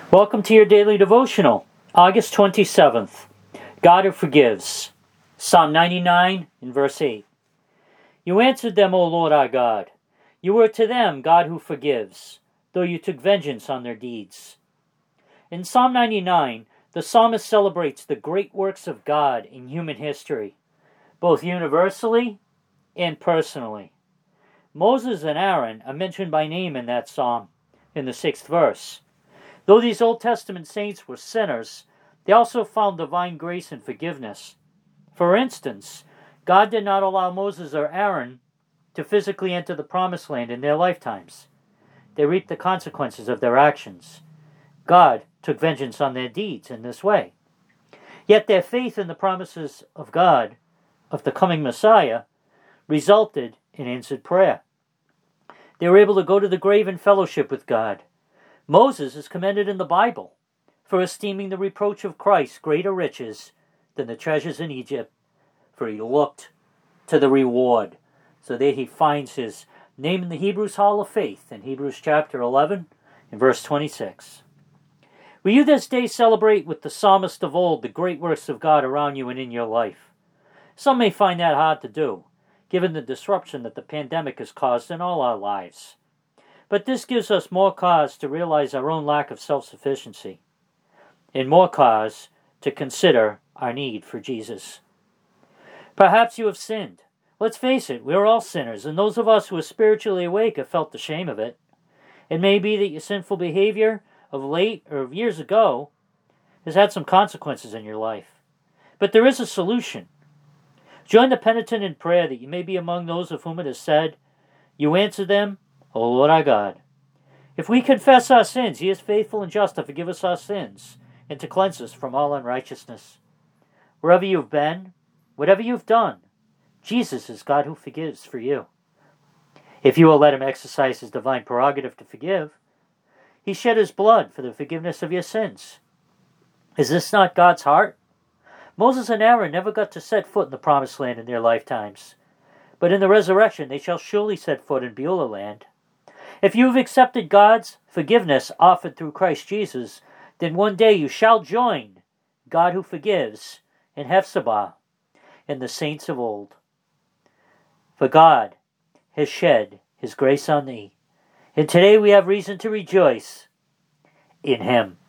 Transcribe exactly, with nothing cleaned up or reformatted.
Welcome to your daily devotional, August twenty-seventh. God who forgives. Psalm ninety-nine in verse eight. You answered them, O Lord our God. You were to them God who forgives, though you took vengeance on their deeds. In Psalm ninety-nine, the psalmist celebrates the great works of God in human history, both universally and personally. Moses and Aaron are mentioned by name in that psalm, in the sixth verse. Though these Old Testament saints were sinners, they also found divine grace and forgiveness. For instance, God did not allow Moses or Aaron to physically enter the Promised Land in their lifetimes. They reaped the consequences of their actions. God took vengeance on their deeds in this way. Yet their faith in the promises of God, of the coming Messiah, resulted in answered prayer. They were able to go to the grave in fellowship with God. Moses is commended in the Bible for esteeming the reproach of Christ greater riches than the treasures in Egypt, for he looked to the reward. So there he finds his name in the Hebrews Hall of Faith in Hebrews chapter eleven and verse twenty-six. Will you this day celebrate with the psalmist of old the great works of God around you and in your life? Some may find that hard to do, given the disruption that the pandemic has caused in all our lives. But this gives us more cause to realize our own lack of self-sufficiency, and more cause to consider our need for Jesus. Perhaps you have sinned. Let's face it, we are all sinners, and those of us who are spiritually awake have felt the shame of it. It may be that your sinful behavior of late or of years ago has had some consequences in your life. But there is a solution. Join the penitent in prayer that you may be among those of whom it is said, You answer them, O Lord our God. If we confess our sins, he is faithful and just to forgive us our sins and to cleanse us from all unrighteousness. Wherever you've been, whatever you've done, Jesus is God who forgives for you. If you will let him exercise his divine prerogative to forgive, he shed his blood for the forgiveness of your sins. Is this not God's heart? Moses and Aaron never got to set foot in the Promised Land in their lifetimes, but in the resurrection they shall surely set foot in Beulah land. If you have accepted God's forgiveness offered through Christ Jesus, then one day you shall join God who forgives in Hephzibah and the saints of old. For God has shed his grace on thee, and today we have reason to rejoice in him.